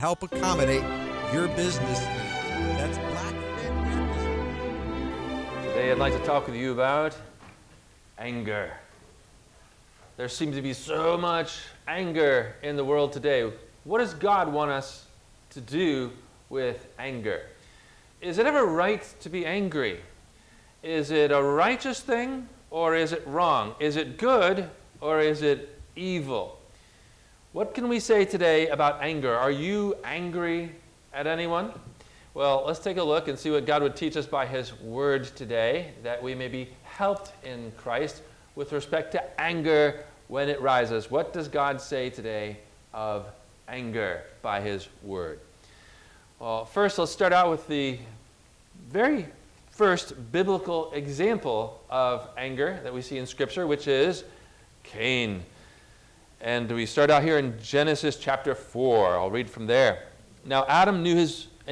help accommodate your business needs. That's Blackfin Web. Today I'd like to talk with you about anger. There seems to be so much anger in the world today. What does God want us to do with anger? Is it ever right to be angry? Is it a righteous thing or is it wrong? Is it good or is it evil? What can we say today about anger? Are you angry at anyone? Well, let's take a look and see what God would teach us by His Word today, that we may be helped in Christ with respect to anger when it rises. What does God say today of anger by His Word? Well, first let's start out with the very first biblical example of anger that we see in Scripture, which is Cain. And we start out here in Genesis chapter 4. I'll read from there. Now Adam knew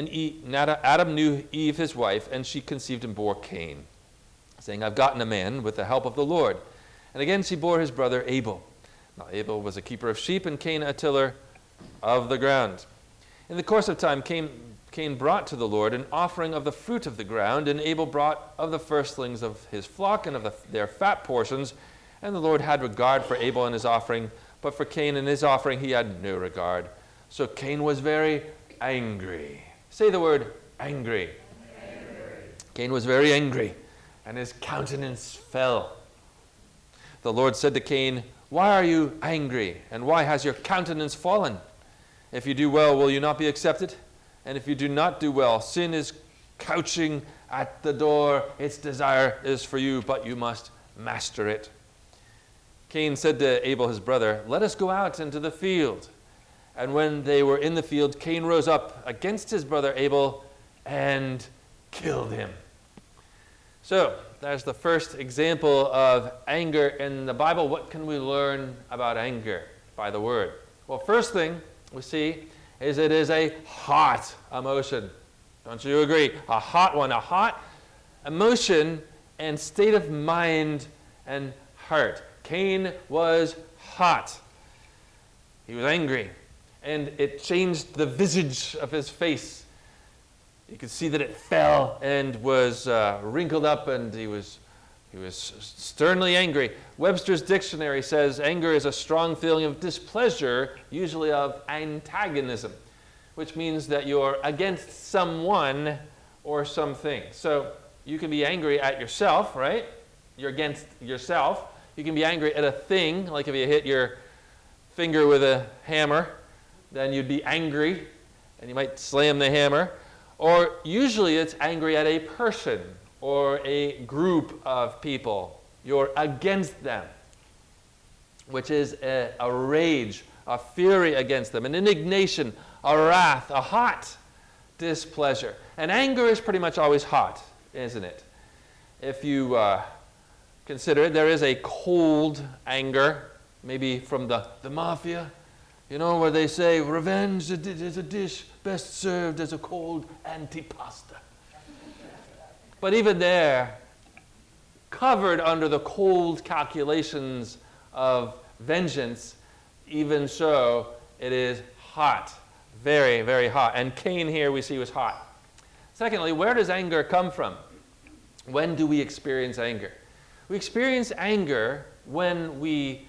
Eve his wife, and she conceived and bore Cain, saying, I've gotten a man with the help of the Lord. And again she bore his brother Abel. Now Abel was a keeper of sheep, and Cain a tiller of the ground. In the course of time, Cain brought to the Lord an offering of the fruit of the ground, and Abel brought of the firstlings of his flock and of their fat portions. And the Lord had regard for Abel and his offering, but for Cain and his offering he had no regard. So Cain was very angry. Say the word angry. Angry. Cain was very angry, and his countenance fell. The Lord said to Cain, why are you angry, and why has your countenance fallen? If you do well, will you not be accepted? And if you do not do well, sin is couching at the door. Its desire is for you, but you must master it. Cain said to Abel his brother, let us go out into the field. And when they were in the field, Cain rose up against his brother Abel and killed him. So, there's the first example of anger in the Bible. What can we learn about anger by the Word? Well, first thing we see is it is a hot emotion. Don't you agree? A hot one, a hot emotion and state of mind and heart. Cain was hot. He was angry, and it changed the visage of his face. You could see that it fell and was wrinkled up, and he was sternly angry. Webster's dictionary says anger is a strong feeling of displeasure, usually of antagonism, which means that you're against someone or something. So you can be angry at yourself, right? You're against yourself. You can be angry at a thing, like if you hit your finger with a hammer, then you'd be angry, and you might slam the hammer. Or usually it's angry at a person or a group of people. You're against them, which is a rage, a fury against them, an indignation, a wrath, a hot displeasure. And anger is pretty much always hot, isn't it? If you consider it, there is a cold anger, maybe from the mafia, you know, where they say revenge is a dish best served as a cold antipasta. But even there, covered under the cold calculations of vengeance, even so, it is hot, very, very hot. And Cain here we see was hot. Secondly, where does anger come from? When do we experience anger? We experience anger when we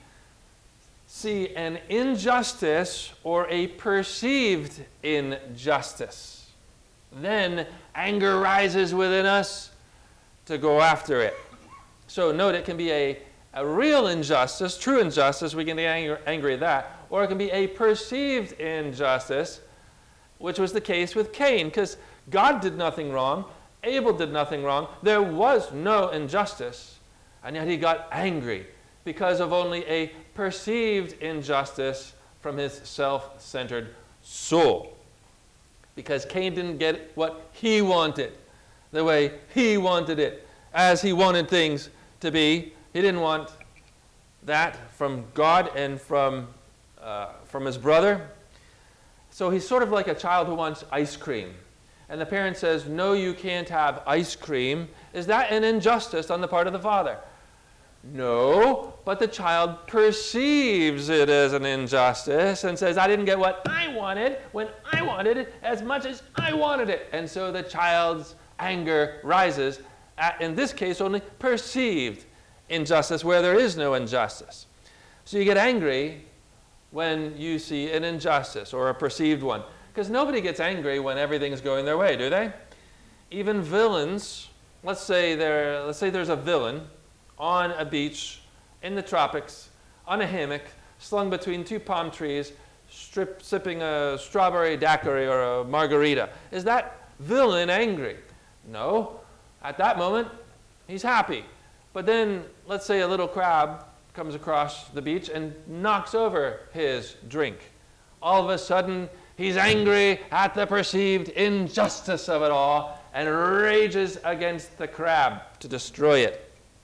see an injustice or a perceived injustice. Then anger rises within us to go after it. So note, it can be a real injustice, true injustice, we can be angry at that, or it can be a perceived injustice, which was the case with Cain, because God did nothing wrong, Abel did nothing wrong, there was no injustice. And yet he got angry because of only a perceived injustice from his self-centered soul. Because Cain didn't get what he wanted, the way he wanted it, as he wanted things to be. He didn't want that from God and from his brother. So he's sort of like a child who wants ice cream. And the parent says, no, you can't have ice cream. Is that an injustice on the part of the father? No, but the child perceives it as an injustice and says, I didn't get what I wanted when I wanted it as much as I wanted it. And so the child's anger rises at, in this case, only perceived injustice where there is no injustice. So you get angry when you see an injustice or a perceived one. Because nobody gets angry when everything's going their way, do they? Even villains, let's say there's a villain on a beach in the tropics, on a hammock, slung between two palm trees, sipping a strawberry daiquiri or a margarita. Is that villain angry? No. At that moment, he's happy. But then, let's say a little crab comes across the beach and knocks over his drink. All of a sudden, he's angry at the perceived injustice of it all and rages against the crab to destroy it.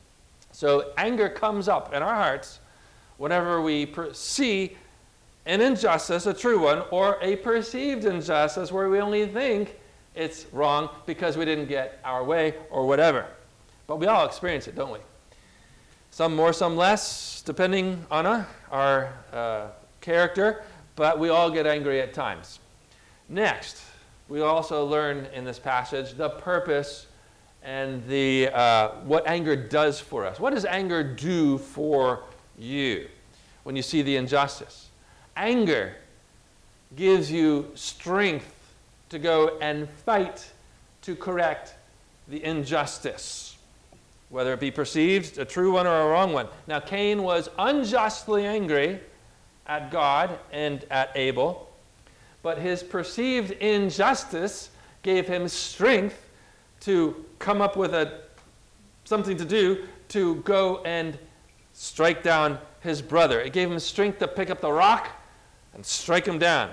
So anger comes up in our hearts whenever we see an injustice, a true one, or a perceived injustice where we only think it's wrong because we didn't get our way or whatever. But we all experience it, don't we? Some more, some less, depending on our character, but we all get angry at times. Next, we also learn in this passage the purpose and what anger does for us. What does anger do for you when you see the injustice? Anger gives you strength to go and fight to correct the injustice, whether it be perceived, a true one or a wrong one. Now, Cain was unjustly angry at God and at Abel, but his perceived injustice gave him strength to come up with something to do to go and strike down his brother. It gave him strength to pick up the rock and strike him down.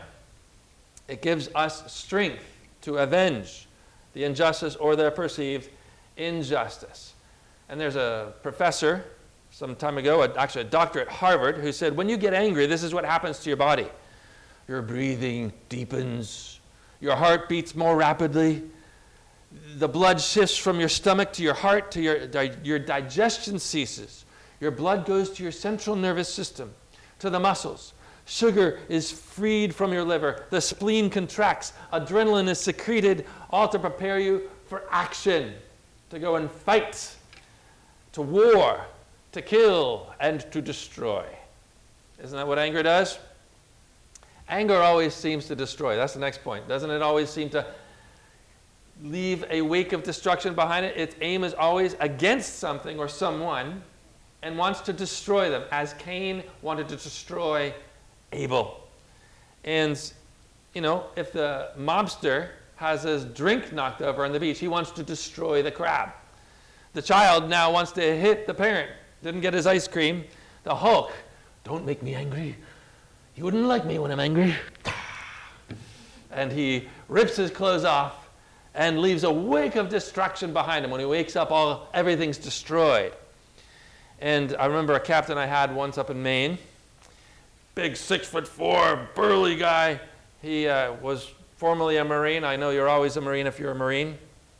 It gives us strength to avenge the injustice or the perceived injustice. And there's a professor some time ago, actually a doctor at Harvard, who said, when you get angry, this is what happens to your body. Your breathing deepens. Your heart beats more rapidly. The blood shifts from your stomach to your heart, to your digestion ceases. Your blood goes to your central nervous system, to the muscles. Sugar is freed from your liver. The spleen contracts. Adrenaline is secreted, all to prepare you for action, to go and fight, to war, to kill, and to destroy. Isn't that what anger does? Anger always seems to destroy. That's the next point. Doesn't it always seem to leave a wake of destruction behind it? Its aim is always against something or someone and wants to destroy them, as Cain wanted to destroy Abel. And, you know, if the mobster has his drink knocked over on the beach, he wants to destroy the crab. The child now wants to hit the parent. Didn't get his ice cream. The Hulk, don't make me angry. You wouldn't like me when I'm angry. And he rips his clothes off and leaves a wake of destruction behind him. When he wakes up, everything's destroyed. And I remember a captain I had once up in Maine, big 6'4", burly guy. He was formerly a Marine. I know you're always a Marine if you're a Marine.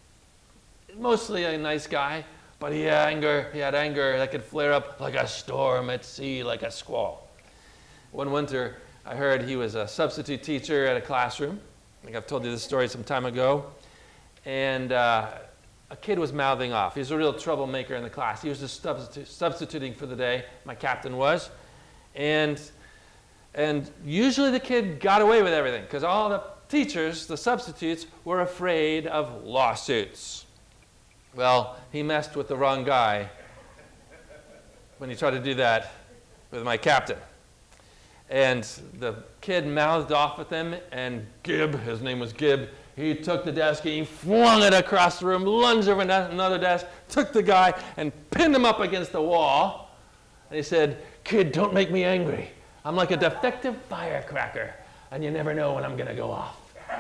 Mostly a nice guy, but he had anger that could flare up like a storm at sea, like a squall. One winter, I heard he was a substitute teacher at a classroom. I think I've told you this story some time ago. And a kid was mouthing off. He was a real troublemaker in the class. He was just substituting for the day, my captain was. And usually the kid got away with everything because all the teachers, the substitutes, were afraid of lawsuits. Well, he messed with the wrong guy when he tried to do that with my captain. And the kid mouthed off at them, and Gibb, his name was Gibb, he took the desk and he flung it across the room, lunged over another desk, took the guy and pinned him up against the wall. And he said, "Kid, don't make me angry. I'm like a defective firecracker, and you never know when I'm going to go off."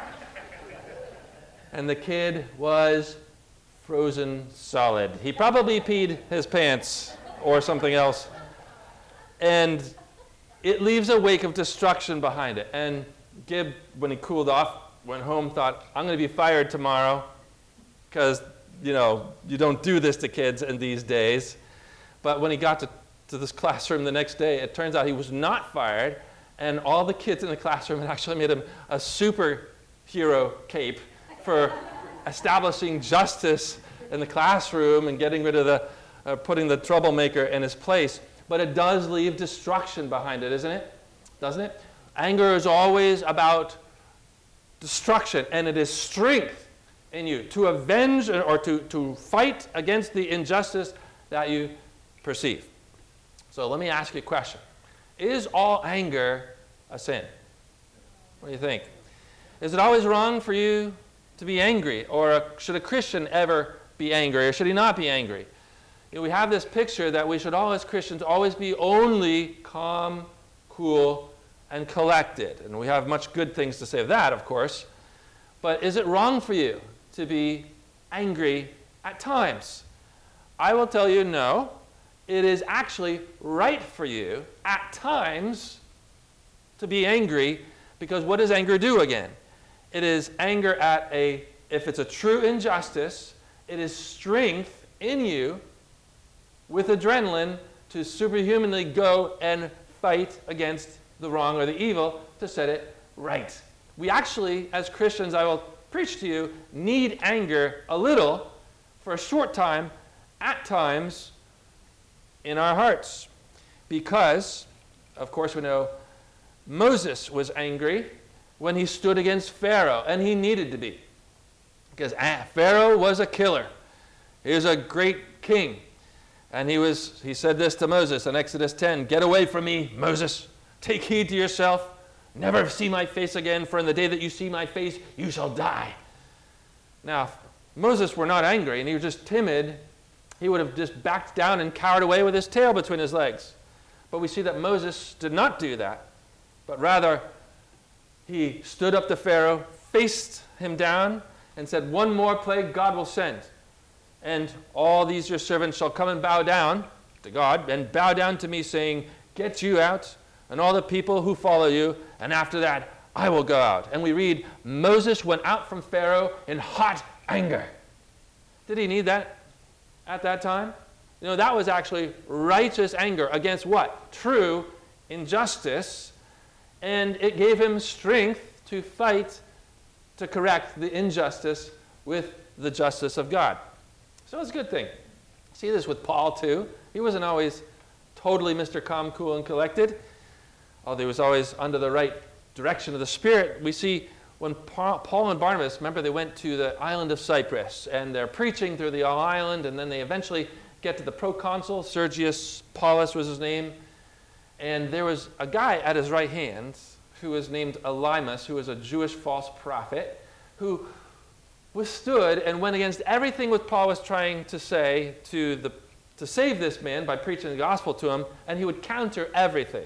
And the kid was frozen solid. He probably peed his pants or something else. And it leaves a wake of destruction behind it. And Gibb, when he cooled off, went home, thought, I'm going to be fired tomorrow because, you know, you don't do this to kids in these days. But when he got to this classroom the next day, it turns out he was not fired, and all the kids in the classroom had actually made him a superhero cape for establishing justice in the classroom and getting rid of the, putting the troublemaker in his place. But it does leave destruction behind it, isn't it? Doesn't it? Anger is always about destruction, and it is strength in you to avenge or to fight against the injustice that you perceive. So let me ask you a question. Is all anger a sin? What do you think? Is it always wrong for you to be angry? Or should a Christian ever be angry? Or should he not be angry? You know, we have this picture that we should all, as Christians, always be only calm, cool, and collected. And we have much good things to say of that, of course. But is it wrong for you to be angry at times? I will tell you no. It is actually right for you at times to be angry, because what does anger do again? It is anger at if it's a true injustice, it is strength in you with adrenaline to superhumanly go and fight against the wrong or the evil to set it right. We actually, as Christians, I will preach to you, need anger a little for a short time, at times, in our hearts. Because, of course, we know Moses was angry when he stood against Pharaoh, and he needed to be. Because Pharaoh was a killer. He was a great king. And he said this to Moses in Exodus 10, "Get away from me, Moses. Take heed to yourself. Never see my face again, for in the day that you see my face, you shall die." Now, if Moses were not angry and he was just timid, he would have just backed down and cowered away with his tail between his legs. But we see that Moses did not do that, but rather he stood up to Pharaoh, faced him down, and said, "One more plague God will send. And all these your servants shall come and bow down to God, and bow down to me, saying, 'Get you out, and all the people who follow you, and after that I will go out.'" And we read, Moses went out from Pharaoh in hot anger. Did he need that at that time? You know, that was actually righteous anger against what? True injustice. And it gave him strength to fight to correct the injustice with the justice of God. So it's a good thing. See this with Paul too. He wasn't always totally Mr. Calm, cool, and collected, although he was always under the right direction of the Spirit. We see when Paul and Barnabas, remember, they went to the island of Cyprus, and they're preaching through the island, and then they eventually get to the proconsul. Sergius Paulus was his name. And there was a guy at his right hand who was named Elymas, who was a Jewish false prophet, who withstood and went against everything what Paul was trying to say to save this man by preaching the gospel to him, and he would counter everything.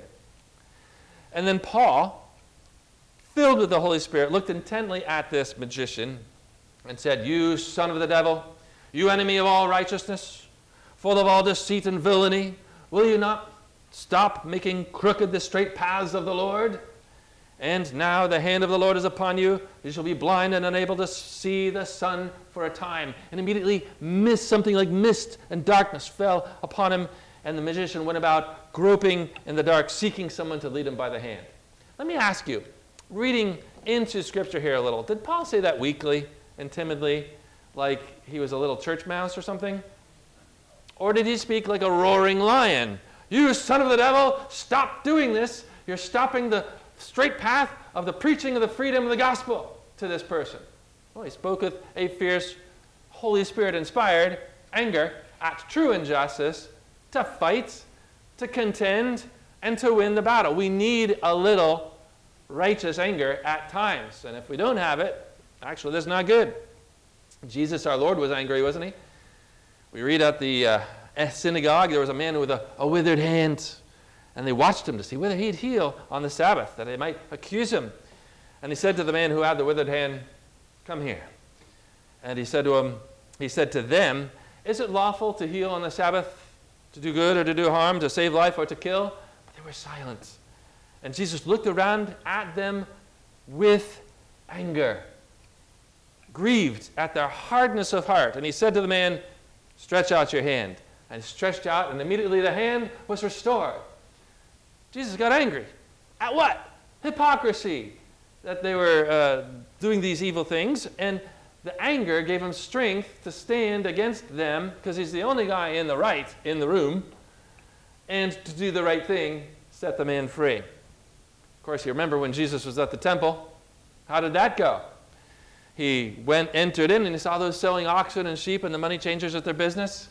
And then Paul, filled with the Holy Spirit, looked intently at this magician and said, "You son of the devil, you enemy of all righteousness, full of all deceit and villainy, will you not stop making crooked the straight paths of the Lord? And now the hand of the Lord is upon you. You shall be blind and unable to see the sun for a time." And immediately something like mist and darkness fell upon him, and the magician went about groping in the dark, seeking someone to lead him by the hand. Let me ask you, reading into Scripture here a little, did Paul say that weakly and timidly, like he was a little church mouse or something? Or did he speak like a roaring lion? "You son of the devil, stop doing this. You're stopping the straight path of the preaching of the freedom of the gospel to this person." Well, he spoke with a fierce, Holy Spirit-inspired anger at true injustice to fight, to contend, and to win the battle. We need a little righteous anger at times. And if we don't have it, actually, that's not good. Jesus, our Lord, was angry, wasn't he? We read at the synagogue, there was a man with a withered hand. And they watched him to see whether he'd heal on the Sabbath, that they might accuse him. And he said to the man who had the withered hand, "Come here." And he said to them, "Is it lawful to heal on the Sabbath, to do good or to do harm, to save life or to kill?" But they were silent. And Jesus looked around at them with anger, grieved at their hardness of heart. And he said to the man, "Stretch out your hand." and stretched out, and immediately the hand was restored. Jesus got angry. At what? Hypocrisy. That they were doing these evil things, and the anger gave him strength to stand against them, because he's the only guy in the right in the room, and to do the right thing, set the man free. Of course, you remember when Jesus was at the temple, how did that go? He entered in, and he saw those selling oxen and sheep and the money changers at their business.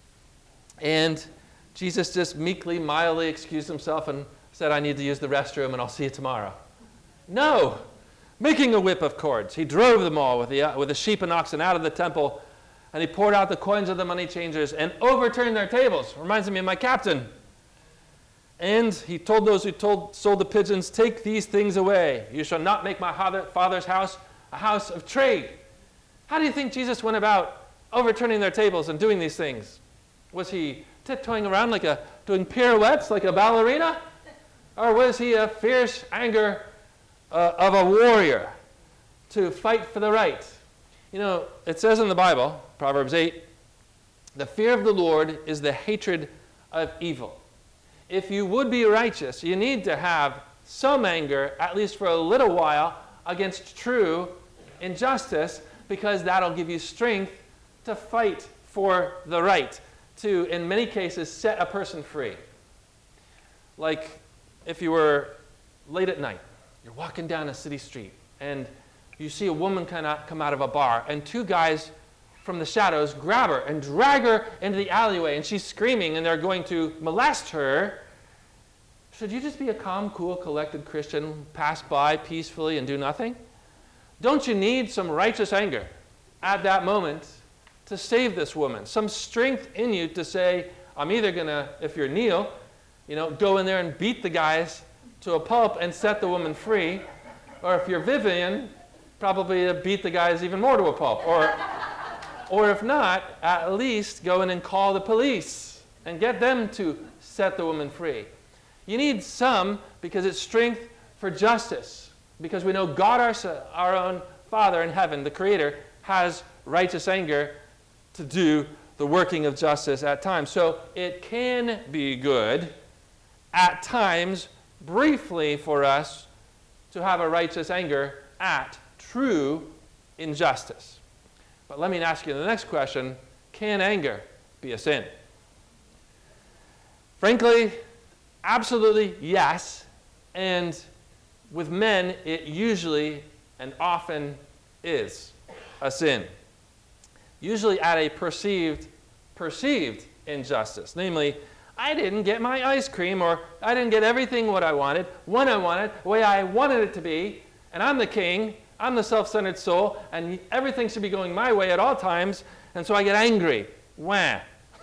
And Jesus just meekly, mildly excused himself and said, I need to use the restroom, and I'll see you tomorrow. No! Making a whip of cords, he drove them all with the sheep and oxen out of the temple, and he poured out the coins of the money changers and overturned their tables. Reminds me of my captain. And he told those who sold the pigeons, take these things away. You shall not make my Father's house a house of trade. How do you think Jesus went about overturning their tables and doing these things? Was he tiptoeing around doing pirouettes like a ballerina? Or was he a fierce anger of a warrior to fight for the right? You know, it says in the Bible, Proverbs 8, the fear of the Lord is the hatred of evil. If you would be righteous, you need to have some anger, at least for a little while, against true injustice, because that'll give you strength to fight for the right, to, in many cases, set a person free. Like if you were late at night, you're walking down a city street, and you see a woman come out of a bar, and two guys from the shadows grab her and drag her into the alleyway, and she's screaming, and they're going to molest her. Should you just be a calm, cool, collected Christian, pass by peacefully and do nothing? Don't you need some righteous anger at that moment to save this woman? Some strength in you to say, I'm either going to, if you're Neil, go in there and beat the guys to a pulp and set the woman free. Or if you're Vivian, probably beat the guys even more to a pulp. Or if not, at least go in and call the police and get them to set the woman free. You need some, because it's strength for justice. Because we know God, our own Father in heaven, the Creator, has righteous anger to do the working of justice at times. So it can be good at times, briefly, for us to have a righteous anger at true injustice. But let me ask you the next question. Can anger be a sin? Frankly, absolutely yes. And with men, it usually and often is a sin. Usually at a perceived injustice. Namely, I didn't get my ice cream, or I didn't get everything what I wanted, when I wanted, the way I wanted it to be, and I'm the king, I'm the self-centered soul, and everything should be going my way at all times, and so I get angry. Wah.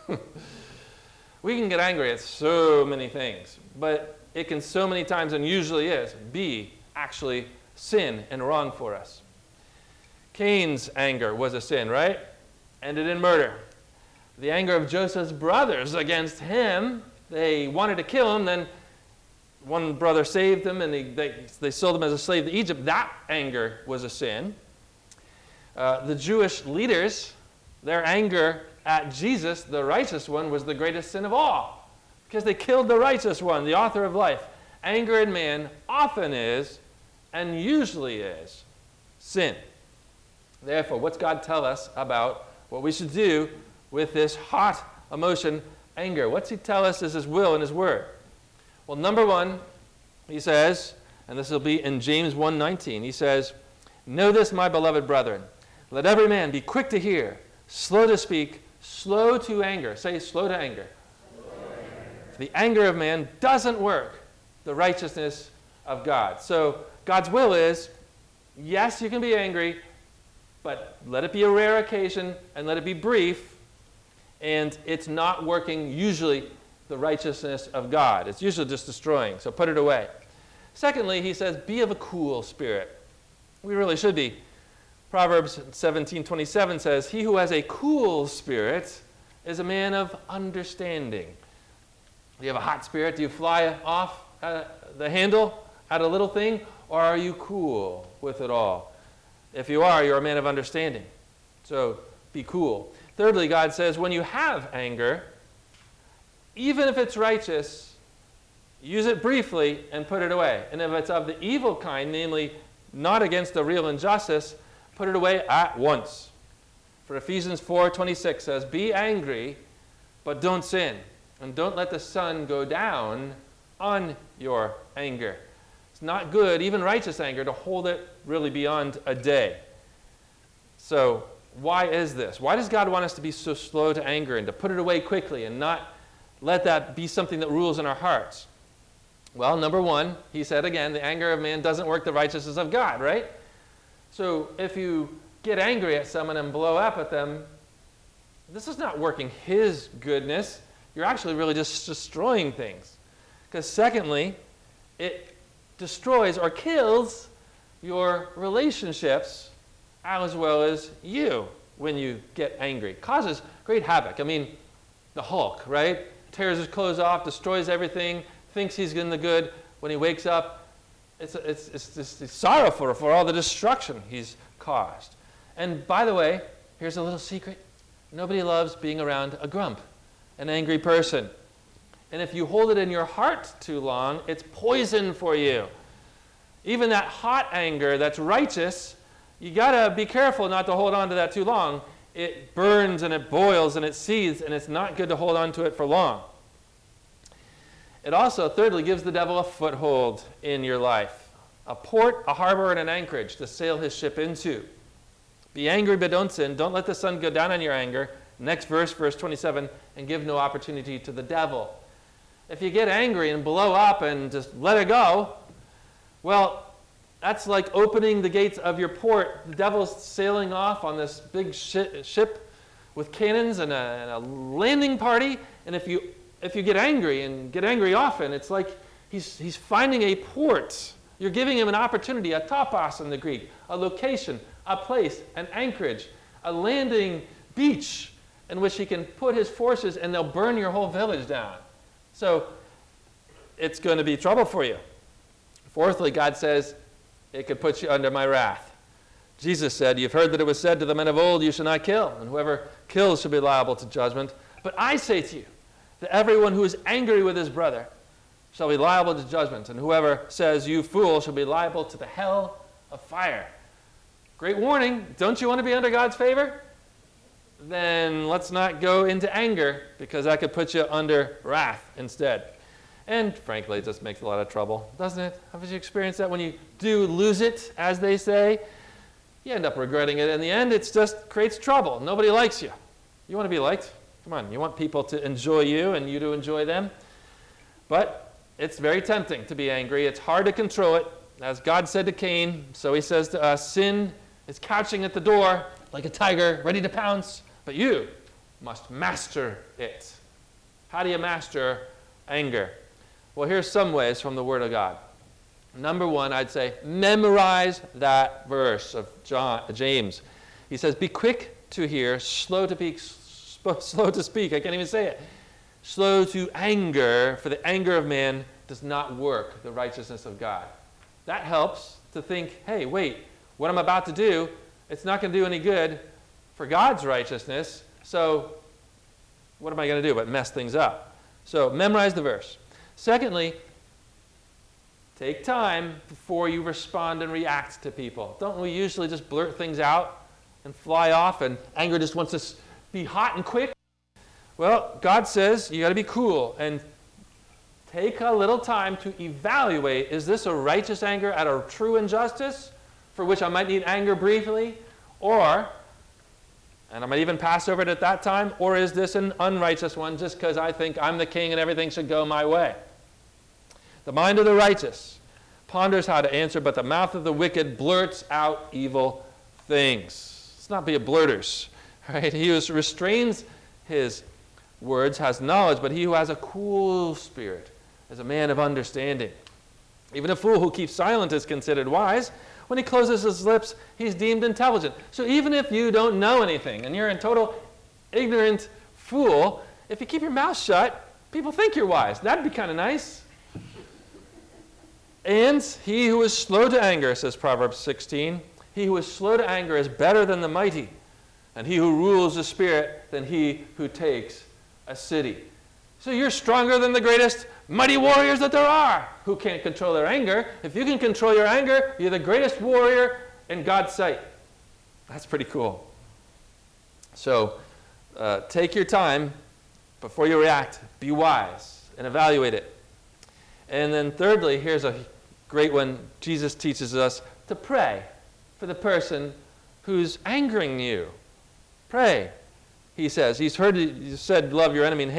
We can get angry at so many things, but it can so many times, and usually is, be actually sin and wrong for us. Cain's anger was a sin, right? Ended in murder. The anger of Joseph's brothers against him, they wanted to kill him, then one brother saved him, and they sold him as a slave to Egypt. That anger was a sin. The Jewish leaders, their anger at Jesus, the righteous one, was the greatest sin of all, because they killed the righteous one, the author of life. Anger in man often is, and usually is, sin. Therefore, what's God tell us about what we should do with this hot emotion, anger? What's he tell us is his will and his word? Well, number one, he says, and this will be in James 1:19, he says, know this, my beloved brethren, let every man be quick to hear, slow to speak, slow to anger. Say, slow to anger. If the anger of man doesn't work, the righteousness of God. So God's will is, yes, you can be angry, but let it be a rare occasion, and let it be brief, and it's not working usually the righteousness of God. It's usually just destroying, so put it away. Secondly, he says, be of a cool spirit. We really should be. Proverbs 17:27 says, he who has a cool spirit is a man of understanding. Do you have a hot spirit? Do you fly off the handle at a little thing? Or are you cool with it all? If you are, you're a man of understanding. So be cool. Thirdly, God says, when you have anger, even if it's righteous, use it briefly and put it away. And if it's of the evil kind, namely not against a real injustice, put it away at once. For Ephesians 4:26 says, be angry, but don't sin. And don't let the sun go down on your anger. It's not good, even righteous anger, to hold it really beyond a day. So why is this? Why does God want us to be so slow to anger and to put it away quickly and not let that be something that rules in our hearts? Well, number one, he said again, the anger of man doesn't work the righteousness of God, right? So if you get angry at someone and blow up at them, this is not working his goodness. You're actually really just destroying things. Because secondly, it destroys or kills your relationships as well as you when you get angry. It causes great havoc. I mean, the Hulk, right? Tears his clothes off, destroys everything, thinks he's in the good. When he wakes up, it's sorrowful for all the destruction he's caused. And by the way, here's a little secret. Nobody loves being around a grump, an angry person. And if you hold it in your heart too long, it's poison for you. Even that hot anger that's righteous, you got to be careful not to hold on to that too long. It burns and it boils and it seethes, and it's not good to hold on to it for long. It also, thirdly, gives the devil a foothold in your life. A port, a harbor, and an anchorage to sail his ship into. Be angry, but don't sin. Don't let the sun go down on your anger. Next verse, verse 27, and give no opportunity to the devil. If you get angry and blow up and just let it go, well, that's like opening the gates of your port. The devil's sailing off on this big ship with cannons and a landing party. And if you get angry and get angry often, it's like he's finding a port. You're giving him an opportunity, a topos in the Greek, a location, a place, an anchorage, a landing beach in which he can put his forces and they'll burn your whole village down. So it's going to be trouble for you. Fourthly, God says, it could put you under my wrath. Jesus said, you've heard that it was said to the men of old, you shall not kill, and whoever kills shall be liable to judgment. But I say to you, that everyone who is angry with his brother shall be liable to judgment, and whoever says, you fool, shall be liable to the hell of fire. Great warning. Don't you want to be under God's favor? Then let's not go into anger, because that could put you under wrath instead. And frankly, it just makes a lot of trouble, doesn't it? Have you experienced that when you do lose it, as they say? You end up regretting it. In the end, it just creates trouble. Nobody likes you. You want to be liked? Come on, you want people to enjoy you and you to enjoy them. But it's very tempting to be angry. It's hard to control it. As God said to Cain, so he says to us, sin is couching at the door like a tiger ready to pounce, but you must master it. How do you master anger? Well, here's some ways from the Word of God. Number one, I'd say memorize that verse of James. He says, be quick to hear, slow to speak. I can't even say it. Slow to anger, for the anger of man does not work the righteousness of God. That helps to think, hey, wait, what I'm about to do, it's not going to do any good for God's righteousness, so what am I going to do but mess things up? So memorize the verse. Secondly, take time before you respond and react to people. Don't we usually just blurt things out and fly off, and anger just wants to be hot and quick? Well, God says you got to be cool and take a little time to evaluate, is this a righteous anger at a true injustice for which I might need anger briefly, or, and I might even pass over it at that time, or is this an unrighteous one just because I think I'm the king and everything should go my way? The mind of the righteous ponders how to answer, but the mouth of the wicked blurts out evil things. Let's not be a blurters, right? He who restrains his words has knowledge, but he who has a cool spirit is a man of understanding. Even a fool who keeps silent is considered wise. When he closes his lips, he's deemed intelligent. So even if you don't know anything and you're a total ignorant fool, if you keep your mouth shut, people think you're wise. That'd be kind of nice. And he who is slow to anger, says Proverbs 16, he who is slow to anger is better than the mighty, and he who rules the spirit than he who takes a city. So you're stronger than the greatest mighty warriors that there are who can't control their anger. If you can control your anger, you're the greatest warrior in God's sight. That's pretty cool. So take your time before you react. Be wise and evaluate it. And then thirdly, here's a great one. Jesus teaches us to pray for the person who's angering you. Pray, he says. He's heard you said, love your enemy and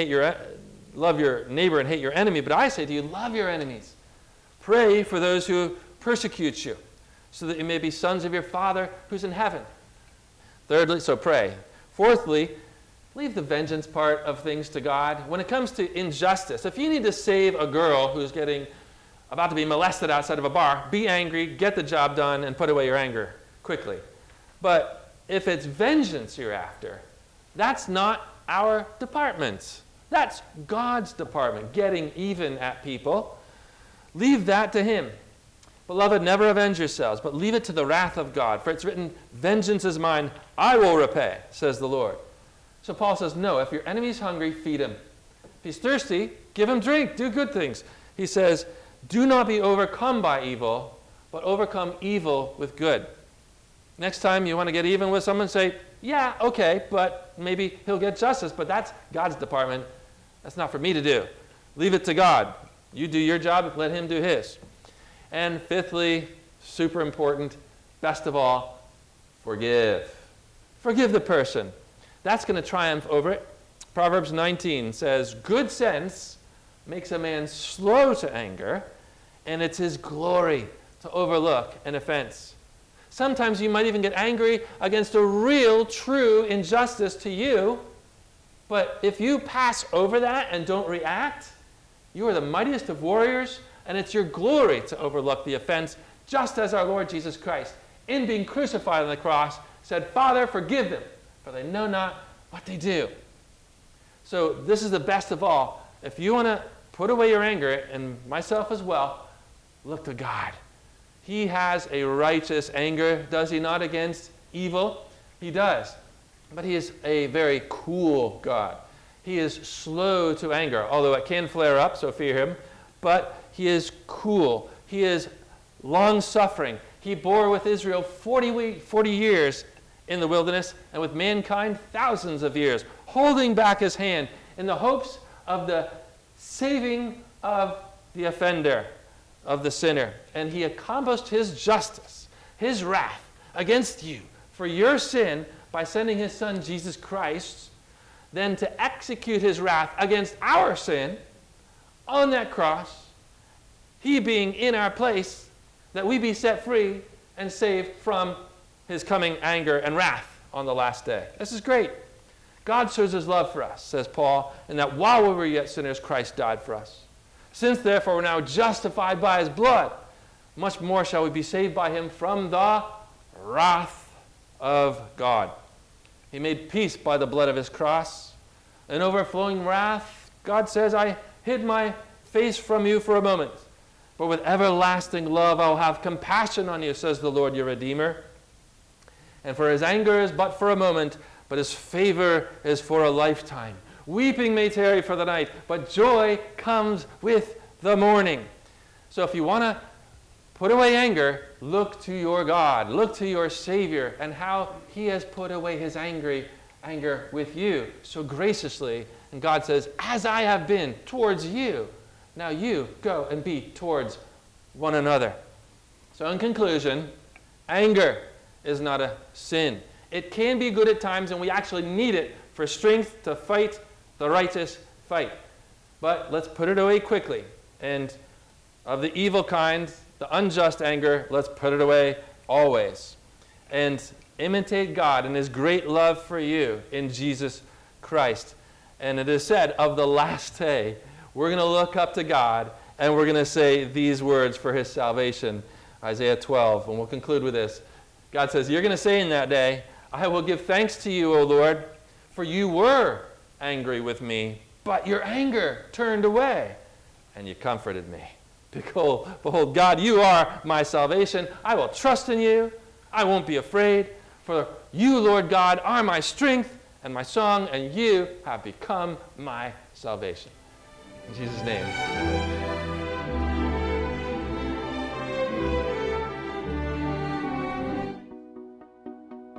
love your neighbor and hate your enemy. But I say to you, love your enemies. Pray for those who persecute you, so that you may be sons of your Father who's in heaven. Thirdly, so pray. Fourthly, leave the vengeance part of things to God. When it comes to injustice, if you need to save a girl who's about to be molested outside of a bar, be angry, get the job done, and put away your anger quickly. But if it's vengeance you're after, that's not our department. That's God's department, getting even at people. Leave that to him. Beloved, never avenge yourselves, but leave it to the wrath of God. For it's written, vengeance is mine, I will repay, says the Lord. So Paul says, no, if your enemy's hungry, feed him. If he's thirsty, give him drink, do good things. He says, do not be overcome by evil, but overcome evil with good. Next time you want to get even with someone, say, yeah, okay, but maybe he'll get justice, but that's God's department. That's not for me to do. Leave it to God. You do your job, let him do his. And fifthly, super important, best of all, forgive. Forgive the person. That's going to triumph over it. Proverbs 19 says, good sense makes a man slow to anger, and it's his glory to overlook an offense. Sometimes you might even get angry against a real, true injustice to you, but if you pass over that and don't react, you are the mightiest of warriors, and it's your glory to overlook the offense, just as our Lord Jesus Christ, in being crucified on the cross, said, Father, forgive them, for they know not what they do. So this is the best of all. If you want to put away your anger, and myself as well, look to God. He has a righteous anger, does he not, against evil? He does. But he is a very cool God. He is slow to anger, although it can flare up, so fear him. But he is cool. He is long-suffering. He bore with Israel 40 years in the wilderness, and with mankind thousands of years, holding back his hand in the hopes of the saving of the offender, of the sinner. And he accomplished his justice, his wrath against you for your sin by sending his son Jesus Christ, then to execute his wrath against our sin on that cross, he being in our place, that we be set free and saved from his coming anger and wrath on the last day. This is great. God shows his love for us, says Paul, and that while we were yet sinners, Christ died for us. Since therefore we're now justified by his blood, much more shall we be saved by him from the wrath of God. He made peace by the blood of his cross. In overflowing wrath, God says, I hid my face from you for a moment, but with everlasting love I'll have compassion on you, says the Lord your Redeemer. And for his anger is but for a moment, but his favor is for a lifetime. Weeping may tarry for the night, but joy comes with the morning. So if you want to put away anger, look to your God. Look to your Savior and how he has put away his anger with you so graciously. And God says, as I have been towards you, now you go and be towards one another. So in conclusion, anger is not a sin. It can be good at times, and we actually need it for strength to fight the righteous fight. But let's put it away quickly. And of the evil kind, the unjust anger, let's put it away always. And imitate God and his great love for you in Jesus Christ. And it is said, of the last day, we're going to look up to God, and we're going to say these words for his salvation. Isaiah 12, and we'll conclude with this. God says, you're going to say in that day, I will give thanks to you, O Lord, for you were angry with me, but your anger turned away, and you comforted me. Behold, God, you are my salvation. I will trust in you. I won't be afraid, for you, Lord God, are my strength and my song, and you have become my salvation. In Jesus' name.